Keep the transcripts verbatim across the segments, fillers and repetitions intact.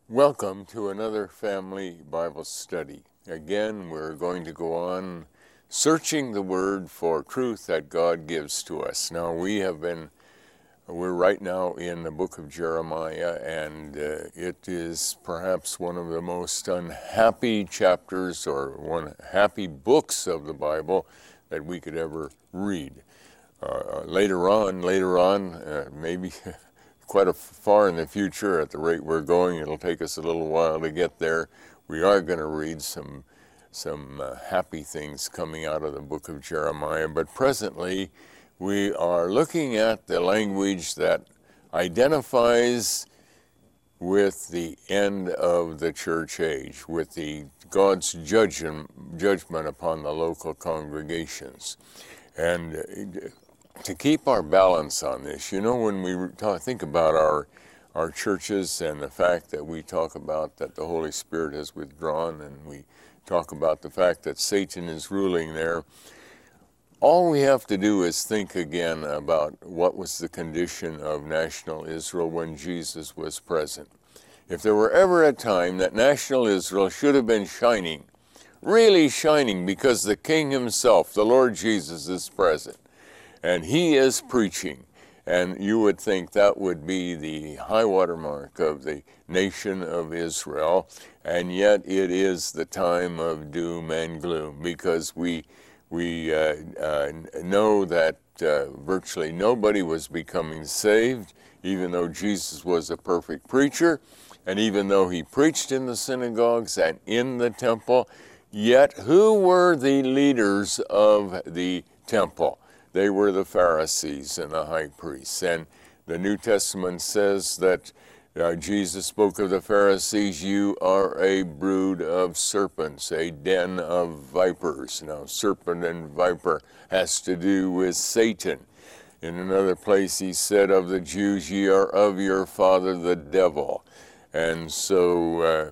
Welcome to another family Bible study. Again, we're going to go on searching the Word for truth that God gives to us. Now, we have been, we're right now in the book of Jeremiah, and uh, it is perhaps one of the most unhappy chapters or one happy books of the Bible that we could ever read. Uh, later on, later on, uh, maybe quite a far in the future, at the rate we're going, it'll take us a little while to get there. We are going to read some some uh, happy things coming out of the book of Jeremiah, but presently we are looking at the language that identifies with the end of the church age, with the God's judgment judgment upon the local congregations. And uh, to keep our balance on this, you know, when we talk, think about our our churches and the fact that we talk about that the Holy Spirit has withdrawn, and we talk about the fact that Satan is ruling there, all we have to do is think again about what was the condition of national Israel when Jesus was present. If there were ever a time that national Israel should have been shining, really shining, because the King himself, the Lord Jesus, is present, and he is preaching, and you would think that would be the high water mark of the nation of Israel, and yet it is the time of doom and gloom, because we we uh, uh, know that uh, virtually nobody was becoming saved, even though Jesus was a perfect preacher, and even though he preached in the synagogues and in the temple. Yet who were the leaders of the temple? They were the Pharisees and the high priests. And the New Testament says that uh, Jesus spoke of the Pharisees, "You are a brood of serpents, a den of vipers." Now, serpent and viper has to do with Satan. In another place he said of the Jews, "Ye are of your father the devil." And so uh,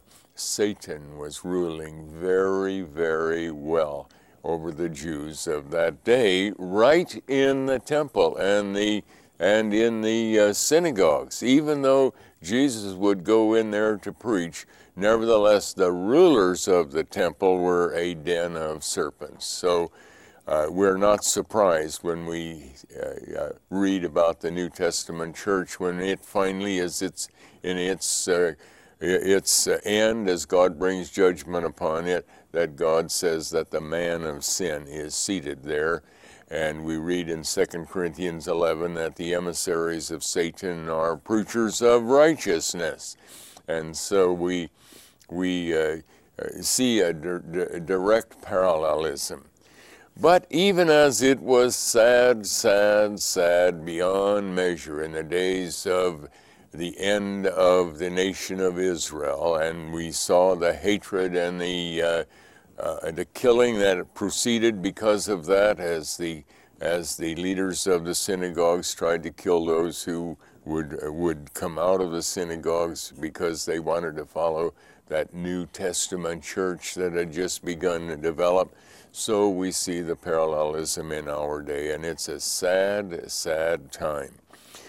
Satan was ruling very, very well over the Jews of that day, right in the temple and the and in the uh, synagogues. Even though Jesus would go in there to preach, nevertheless the rulers of the temple were a den of serpents. So uh, we're not surprised when we uh, uh, read about the New Testament church when it finally is its in its uh, its end, as God brings judgment upon it, that God says that the man of sin is seated there. And we read in Second Corinthians eleven that the emissaries of Satan are preachers of righteousness. And so we we uh, see a d- direct parallelism. But even as it was sad, sad, sad beyond measure in the days of the end of the nation of Israel, and we saw the hatred and the uh, uh, the killing that proceeded because of that, as the as the leaders of the synagogues tried to kill those who would uh, would come out of the synagogues because they wanted to follow that New Testament church that had just begun to develop. So we see the parallelism in our day, and it's a sad, sad time.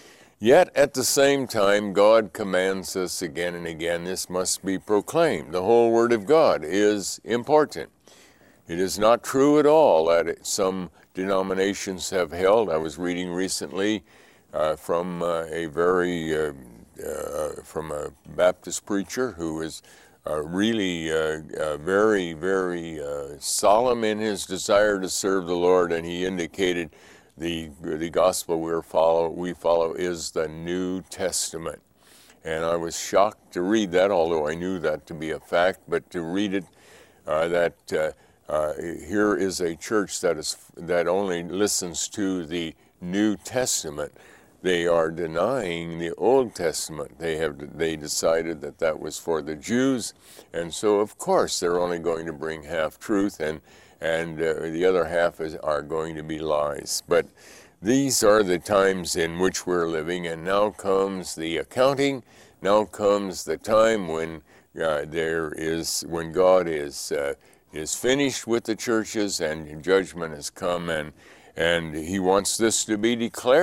Yet at the same time, God commands us again and again, this must be proclaimed. The whole Word of God is important. It is not true at all that some denominations have held. I was reading recently uh, from uh, a very, uh, uh, from a Baptist preacher who is uh, really uh, uh, very, very uh, solemn in his desire to serve the Lord, and he indicated The, the gospel we follow, we follow is the New Testament. And I was shocked to read that, although I knew that to be a fact, but to read it, uh, that uh, uh, here is a church that is that only listens to the New Testament. They are denying the Old Testament. They have they decided that that was for the Jews, and so of course they're only going to bring half truth, and and uh, the other half is, are going to be lies. But these are the times in which we're living, and now comes the accounting. Now comes the time when uh, there is when God is uh, is finished with the churches, and judgment has come, and and He wants this to be declared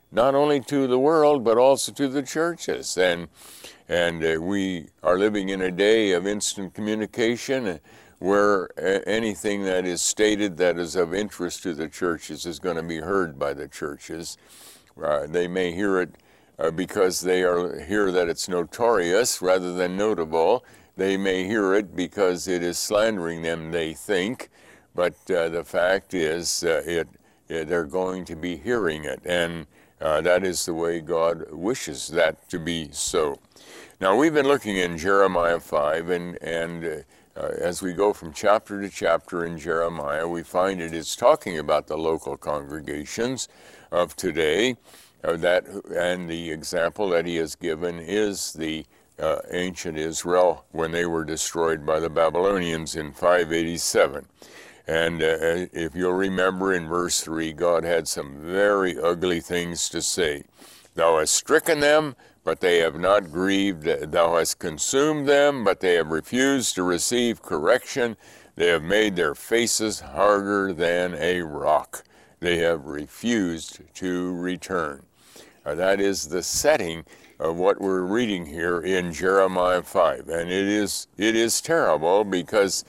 not only to the world, but also to the churches. And and uh, we are living in a day of instant communication where uh, anything that is stated that is of interest to the churches is going to be heard by the churches. Uh, they may hear it uh, because they are hear that it's notorious rather than notable. They may hear it because it is slandering them, they think. But uh, the fact is, uh, it, it they're going to be hearing it, and uh, that is the way God wishes that to be so. Now, we've been looking in Jeremiah five, and, and uh, uh, as we go from chapter to chapter in Jeremiah, we find it is talking about the local congregations of today, uh, that, and the example that he has given is the uh, ancient Israel when they were destroyed by the Babylonians in five eighty-seven. And uh, if you'll remember in verse three, God had some very ugly things to say. Thou hast stricken them, but they have not grieved. Thou hast consumed them, but they have refused to receive correction. They have made their faces harder than a rock. They have refused to return. Uh, that is the setting of what we're reading here in Jeremiah five. And it is, it is terrible, because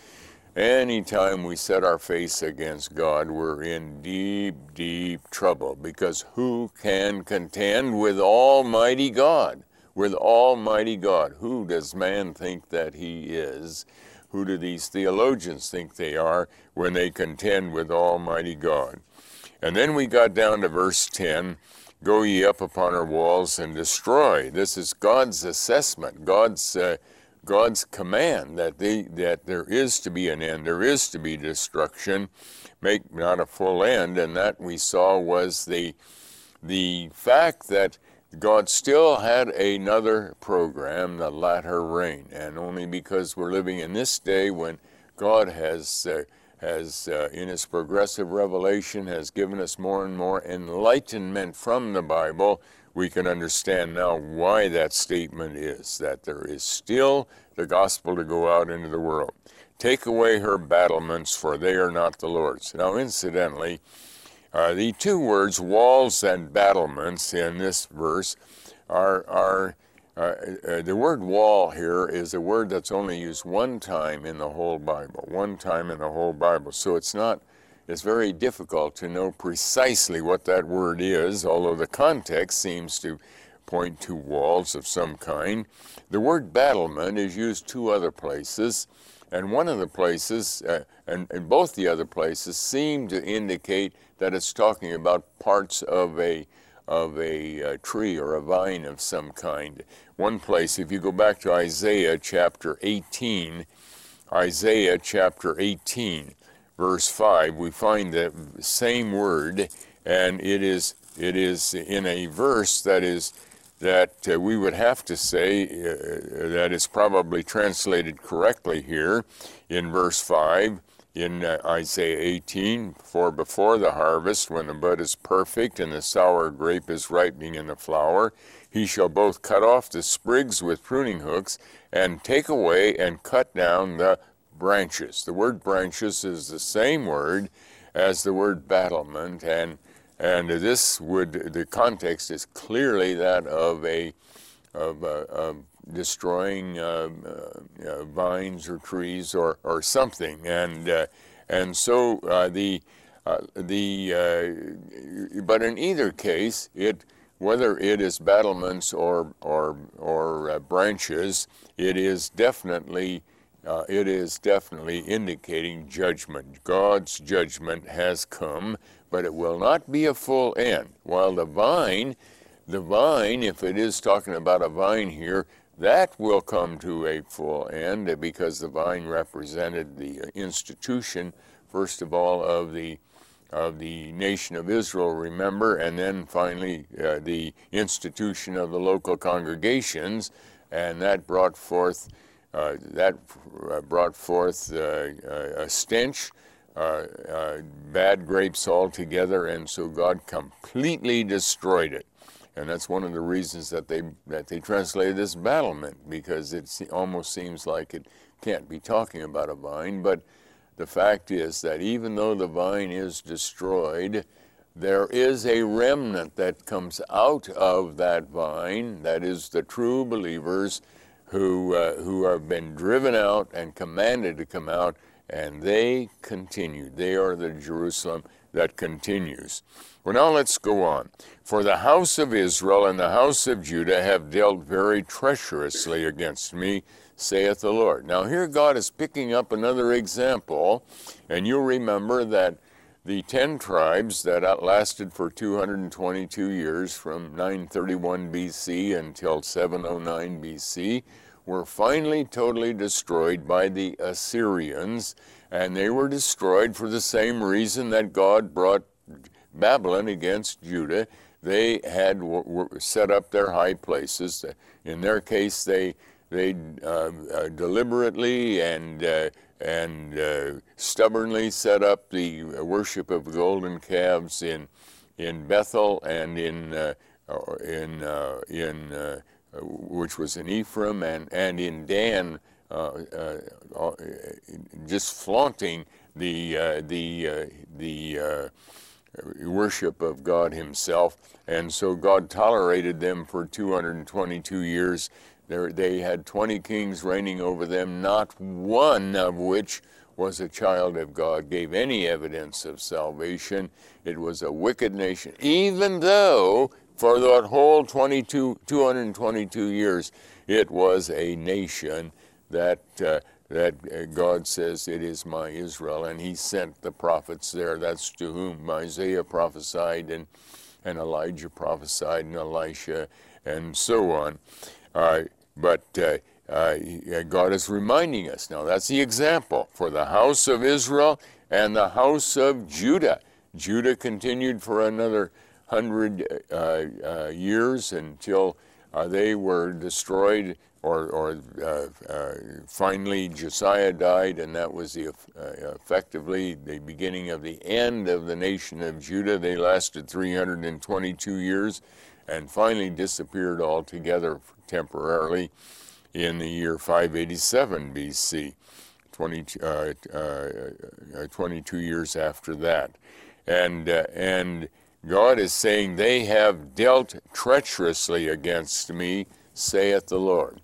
anytime we set our face against God, we're in deep, deep trouble, because who can contend with Almighty God? With Almighty God. Who does man think that he is? Who do these theologians think they are when they contend with Almighty God? And then we got down to verse ten, go ye up upon her walls and destroy. This is God's assessment, God's uh, God's command that they that there is to be an end, there is to be destruction, make not a full end, and that we saw was the the fact that God still had another program, the latter rain, and only because we're living in this day when God has uh, has uh, in his progressive revelation has given us more and more enlightenment from the Bible, we can understand now why that statement is, that there is still the gospel to go out into the world. Take away her battlements, for they are not the Lord's. Now, incidentally, uh, the two words, walls and battlements, in this verse are, are uh, uh, the word wall here is a word that's only used one time in the whole Bible, one time in the whole Bible. So it's not It's very difficult to know precisely what that word is, although the context seems to point to walls of some kind. The word battlement is used two other places, and one of the places, uh, and, and both the other places, seem to indicate that it's talking about parts of a of a uh, tree or a vine of some kind. One place, if you go back to Isaiah chapter eighteen, Isaiah chapter eighteen, verse five, we find the same word, and it is it is in a verse that is that uh, we would have to say uh, that is probably translated correctly here in verse five in uh, Isaiah eighteen, for before the harvest, when the bud is perfect and the sour grape is ripening in the flower, he shall both cut off the sprigs with pruning hooks and take away and cut down the branches. The word branches is the same word as the word battlement, and and this would, the context is clearly that of a of, uh, of destroying uh, uh, uh, vines or trees or or something, and uh, and so uh, the uh, the uh, but in either case, it whether it is battlements or or or uh, branches, it is definitely. Uh, it is definitely indicating judgment. God's judgment has come, but it will not be a full end. While the vine, the vine, if it is talking about a vine here, that will come to a full end, because the vine represented the institution, first of all, of the of the nation of Israel, remember, and then finally uh, the institution of the local congregations, and that brought forth Uh, that uh, brought forth uh, a stench, uh, uh, bad grapes altogether, and so God completely destroyed it. And that's one of the reasons that they that they translated this battlement, because it almost seems like it can't be talking about a vine. But the fact is that even though the vine is destroyed, there is a remnant that comes out of that vine, that is the true believers who, uh, who have been driven out and commanded to come out, and they continue. They are the Jerusalem that continues. Well, now let's go on. For the house of Israel and the house of Judah have dealt very treacherously against me, saith the Lord. Now here God is picking up another example, and you'll remember that the ten tribes that outlasted for two hundred twenty-two years, from nine thirty-one B C until seven oh nine B C, were finally totally destroyed by the Assyrians, and they were destroyed for the same reason that God brought Babylon against Judah. They had w- w- set up their high places. In their case, they they uh, uh, deliberately and uh, and uh, stubbornly set up the worship of golden calves in in Bethel and in uh, in uh, in uh, which was in Ephraim, and and in Dan, uh, uh, just flaunting the uh, the uh, the uh, worship of God Himself. And so God tolerated them for two hundred twenty-two years. There, they had twenty kings reigning over them, not one of which was a child of God, gave any evidence of salvation. It was a wicked nation, even though for that whole twenty-two, two hundred twenty-two years, it was a nation that uh, that God says, it is my Israel, and He sent the prophets there. That's to whom Isaiah prophesied, and, and Elijah prophesied, and Elisha, and so on. Uh, but uh, uh, God is reminding us now. That's the example for the house of Israel and the house of Judah. Judah continued for another hundred uh, uh, years until uh, they were destroyed, or, or uh, uh, finally Josiah died, and that was the, uh, effectively the beginning of the end of the nation of Judah. They lasted three hundred twenty-two years and finally disappeared altogether temporarily in the year five eighty-seven B C, twenty, uh, uh, twenty-two years after that. And, uh, and God is saying, they have dealt treacherously against me, saith the Lord.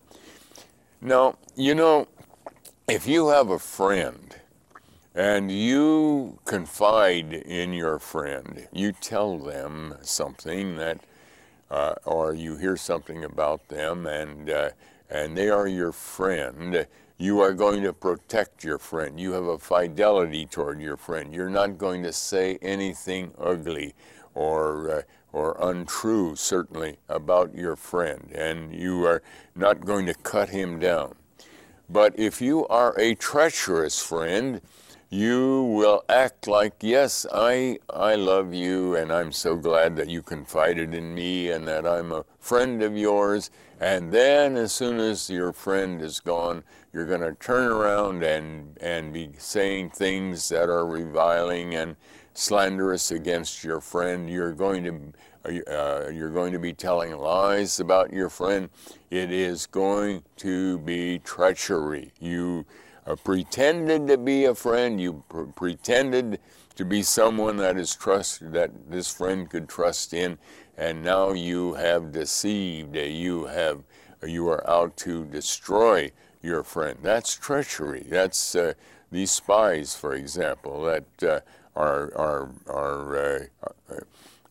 Now, you know, if you have a friend and you confide in your friend, you tell them something that, uh, or you hear something about them, and uh, and they are your friend, you are going to protect your friend. You have a fidelity toward your friend. You're not going to say anything ugly or uh, or untrue, certainly, about your friend, and you are not going to cut him down. But if you are a treacherous friend, you will act like, yes, I I love you, and I'm so glad that you confided in me and that I'm a friend of yours. And then as soon as your friend is gone, you're going to turn around and, and be saying things that are reviling and slanderous against your friend. You're going to uh, you're going to be telling lies about your friend. It is going to be treachery. You uh, pretended to be a friend. You pr- pretended to be someone that is trust that this friend could trust in, and now you have deceived. You have you are out to destroy your friend. That's treachery. That's uh, these spies, for example, that uh, are are are. Uh, uh,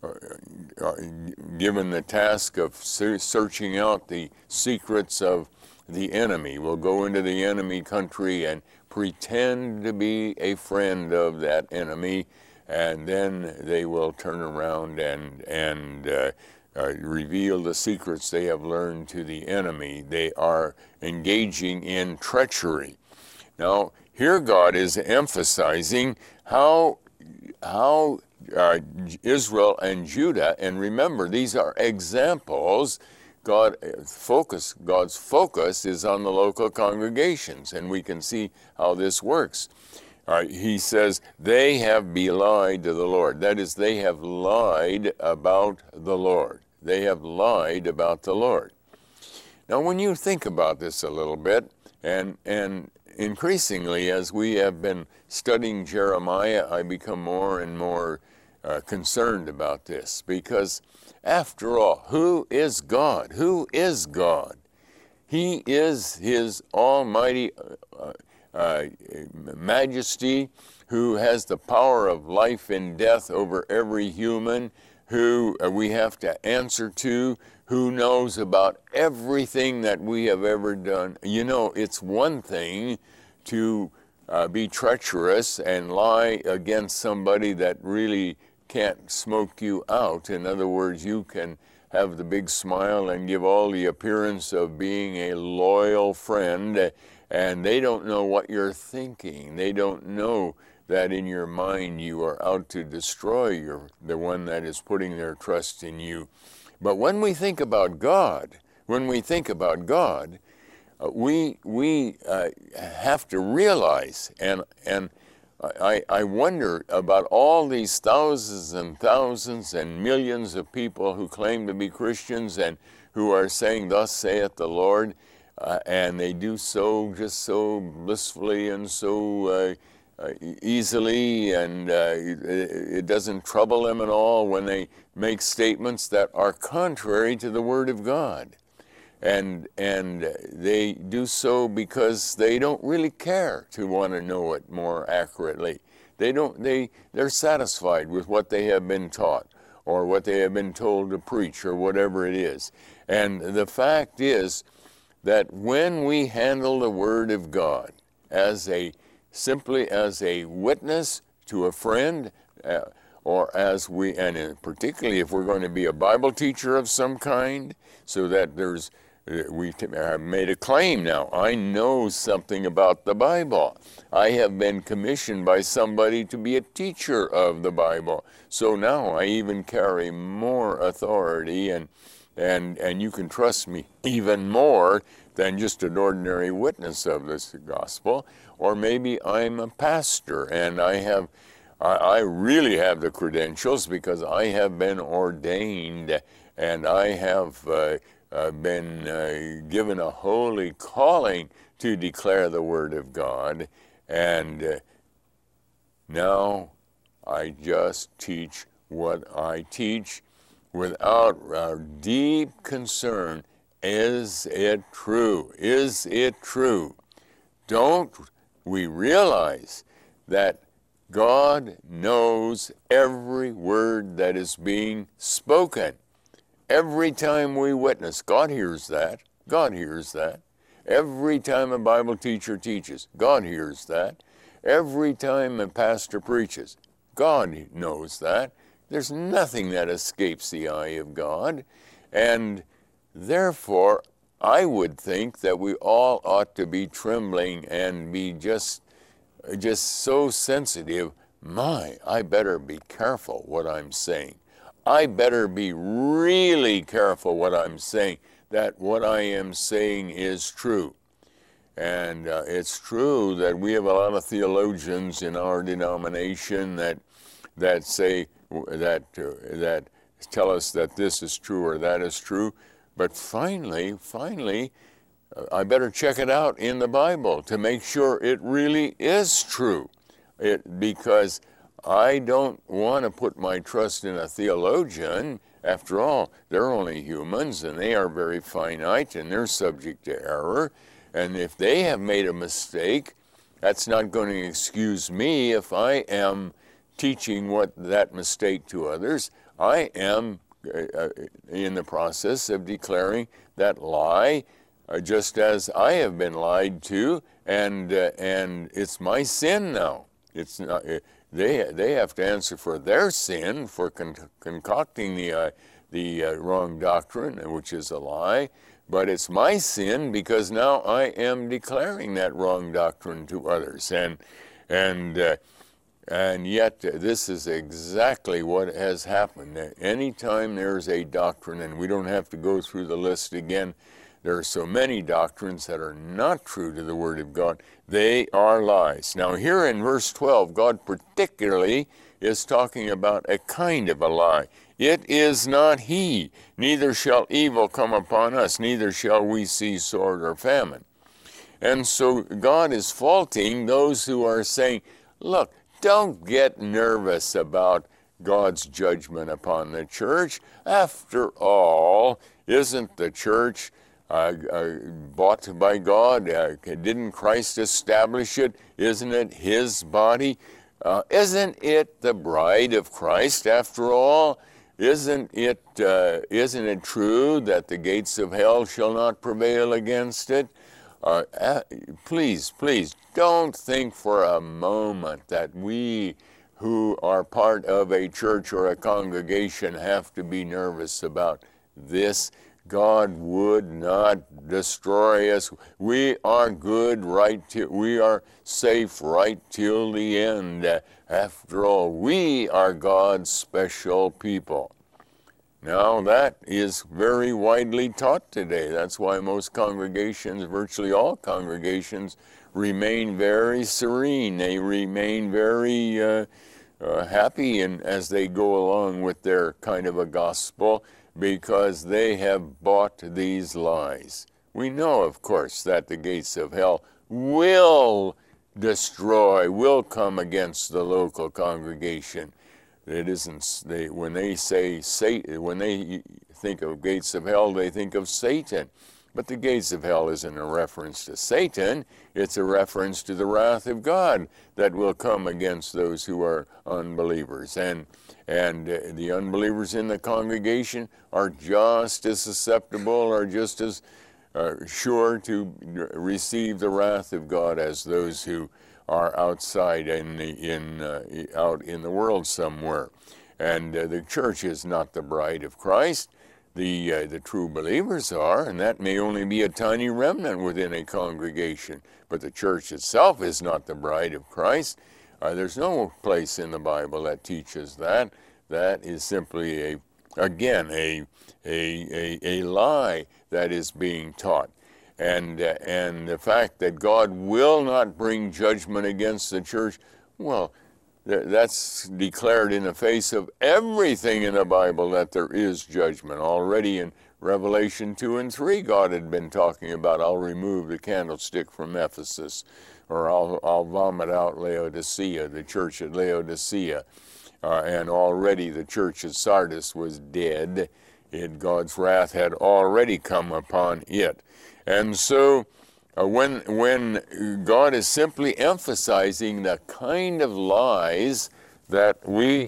Uh, given the task of searching out the secrets of the enemy, will go into the enemy country and pretend to be a friend of that enemy, and then they will turn around and and uh, uh, reveal the secrets they have learned to the enemy. They are engaging in treachery. Now, here God is emphasizing how how Uh, Israel and Judah, and remember, these are examples. God focus, God's focus is on the local congregations, and we can see how this works. Uh, he says, they have belied to the Lord. That is, they have lied about the Lord. They have lied about the Lord. Now, when you think about this a little bit, and and increasingly as we have been studying Jeremiah, I become more and more uh, concerned about this, because after all, who is God? Who is God? He is His almighty uh, uh, majesty, who has the power of life and death over every human, who uh, we have to answer to, who knows about everything that we have ever done. You know, it's one thing to uh, be treacherous and lie against somebody that really can't smoke you out. In other words, you can have the big smile and give all the appearance of being a loyal friend, and they don't know what you're thinking. They don't know that in your mind you are out to destroy your, the one that is putting their trust in you. But when we think about God, when we think about God, uh, we we uh, have to realize, and and I, I wonder about all these thousands and thousands and millions of people who claim to be Christians and who are saying, "Thus saith the Lord," uh, and they do so just so blissfully and so uh, uh, easily, and uh, it, it doesn't trouble them at all when they make statements that are contrary to the Word of God. And and they do so because they don't really care to want to know it more accurately. They don't. They they're satisfied with what they have been taught or what they have been told to preach or whatever it is. And the fact is that when we handle the Word of God as a simply as a witness to a friend, uh, or as we, and particularly if we're going to be a Bible teacher of some kind, so that there's we have made a claim now. I know something about the Bible. I have been commissioned by somebody to be a teacher of the Bible. So now I even carry more authority, and and and you can trust me even more than just an ordinary witness of this gospel. Or maybe I'm a pastor, and I have I, I really have the credentials because I have been ordained, and I have uh, Uh, been uh, given a holy calling to declare the Word of God, and uh, now I just teach what I teach without a deep concern. Is it true? Is it true? Don't we realize that God knows every word that is being spoken? Every time we witness, God hears that. God hears that. Every time a Bible teacher teaches, God hears that. Every time a pastor preaches, God knows that. There's nothing that escapes the eye of God. And therefore, I would think that we all ought to be trembling and be just, just so sensitive. My, I better be careful what I'm saying. I better be really careful what I'm saying, that what I am saying is true. And uh, it's true that we have a lot of theologians in our denomination that that say that uh, that tell us that this is true or that is true. But finally, finally, uh, I better check it out in the Bible to make sure it really is true. It because I don't want to put my trust in a theologian. After all, they're only humans, and they are very finite, and they're subject to error. And if they have made a mistake, that's not going to excuse me if I am teaching what that mistake to others. I am uh, in the process of declaring that lie, uh, just as I have been lied to, and uh, and it's my sin now. It's not. Uh, They they have to answer for their sin for con- concocting the uh, the uh, wrong doctrine, which is a lie. But it's my sin because now I am declaring that wrong doctrine to others, and and uh, and yet uh, this is exactly what has happened. Anytime there's a doctrine, and we don't have to go through the list again. There are so many doctrines that are not true to the Word of God. They are lies. Now here in verse twelve, God particularly is talking about a kind of a lie. It is not He, neither shall evil come upon us, neither shall we see sword or famine. And so God is faulting those who are saying, look, don't get nervous about God's judgment upon the church. After all, isn't the church uh, uh, bought by God? Uh, didn't Christ establish it? Isn't it his body? Uh, isn't it the bride of Christ after all? Isn't it, uh, isn't it true that the gates of hell shall not prevail against it? Uh, uh, please, please, don't think for a moment that we who are part of a church or a congregation have to be nervous about this. God would not destroy us. We are good right till, we are safe right till the end. After all, we are God's special people. Now, that is very widely taught today. That's why most congregations, virtually all congregations, remain very serene. They remain very uh, uh, happy in, as they go along with their kind of a gospel, because they have bought these lies. We know, of course, that the gates of hell will destroy, will come against the local congregation. It isn't, they, when they say, Satan, when they think of gates of hell, they think of Satan. But the gates of hell isn't a reference to Satan, it's a reference to the wrath of God that will come against those who are unbelievers. And, and uh, the unbelievers in the congregation are just as susceptible, or just as uh, sure to receive the wrath of God as those who are outside in the, in uh, out in the world somewhere. And uh, the church is not the bride of Christ. The uh, the true believers are, and that may only be a tiny remnant within a congregation. But the church itself is not the bride of Christ. Uh, there's no place in the Bible that teaches that. That is simply a again a a a, a lie that is being taught. And, uh, and the fact that God will not bring judgment against the church, well, th- that's declared in the face of everything in the Bible, that there is judgment. Already in Revelation two and three, God had been talking about, I'll remove the candlestick from Ephesus, or I'll, I'll vomit out Laodicea, the church at Laodicea. Uh, and already the church at Sardis was dead. It, God's wrath had already come upon it. And so uh, when, when God is simply emphasizing the kind of lies that we,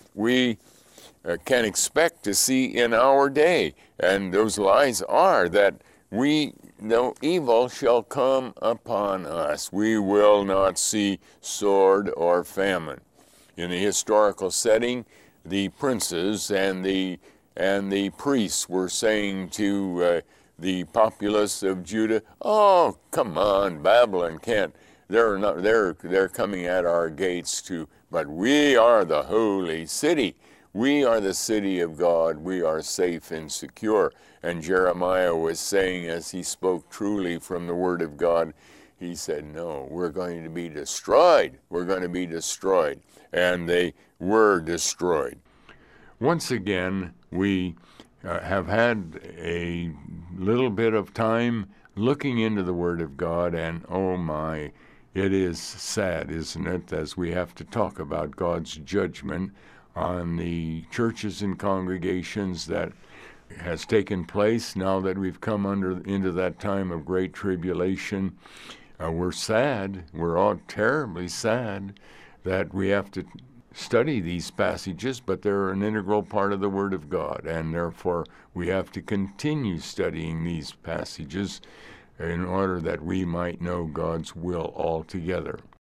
we uh, can expect to see in our day, and those lies are that we, no evil shall come upon us. We will not see sword or famine. In the historical setting, the princes and the, and the priests were saying to uh, the populace of Judah, oh, come on, Babylon can't, they're not, they're, they're coming at our gates too, but we are the holy city. We are the city of God. We are safe and secure. And Jeremiah was saying, as he spoke truly from the word of God, he said, no, we're going to be destroyed. We're going to be destroyed. And they were destroyed. Once again, we uh, have had a little bit of time looking into the Word of God, and oh my, it is sad, isn't it, as we have to talk about God's judgment on the churches and congregations that has taken place now that we've come under into that time of great tribulation. Uh, we're sad, we're all terribly sad that we have to study these passages, but they're an integral part of the Word of God, and therefore we have to continue studying these passages in order that we might know God's will altogether.